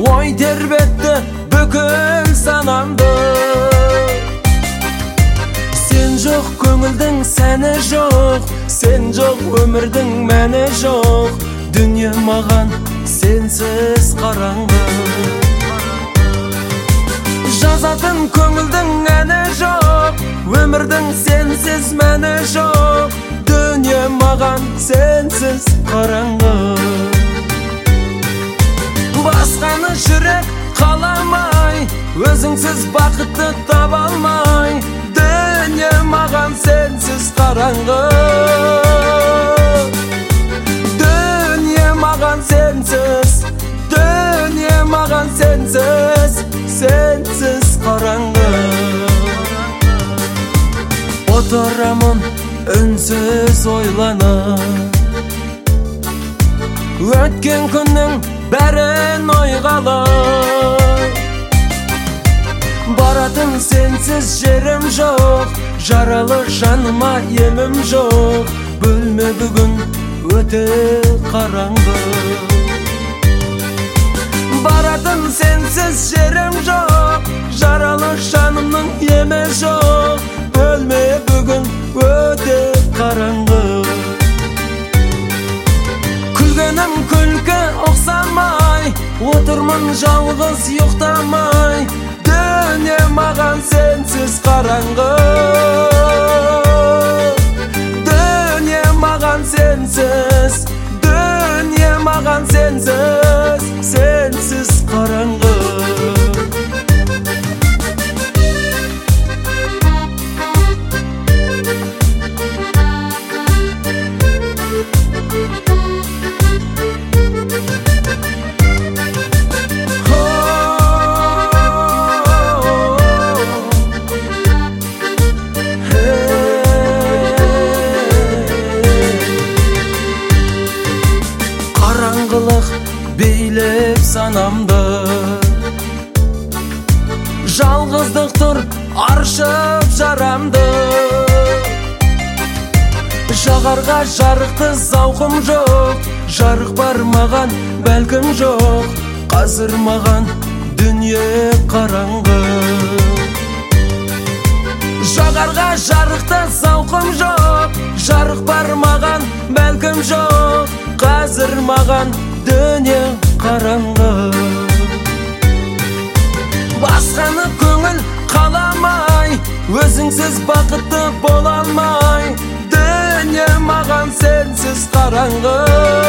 ой тербетті бүкіл санамды. Сен жоқ көңілдің сәні жоқ, сен жоқ өмірдің мәні жоқ, дүние маған сенсіз қараңғы. Жазатын көңілдің әні жоқ, өмірдің сенсіз мәні жоқ, дүние маған сенсіз қараңғы. Басқаны жүрек қаламай, өзіңсіз бақытты таба алмай, дүние маған сенсіз қараңғы. Дүние маған сенсіз, дүние маған сенсіз, сенсіз қараңғы. Отырамын үнсіз ойланып, өткен күннің бәрін ойғалап. Баратын сенсіз жерім жоқ, жаралы жаныма емім жоқ, бөлме бүгін өте қараңғы. Баратын сенсіз жерім жоқ, жаралы жанымның емі жоқ, бөлме бүгін өте қараңғы. Күлгенім күлкі ұқсамай, отырмын жалғыз ұйықтамай, дүние маған сенсіз қараңғы. Дүние маған сенсіз, дүние маған сенсіз, сенсіз қараңғы. Қараңғылық бейлеп санамды, жалғыздық тұр аршып жарамды. Жағарға жарықты зауқым жоқ, жарық бар маған бәлкім жоқ, қазір маған дүние қараңғы. Жағарға жарықты зауқым жоқ, жарық бар маған бәлкім жоқ, қазір маған дүние қараңғы. Басқаны көңіл қаламай, өзіңсіз бақытты бола алмай, дүние маған сенсіз қараңғы.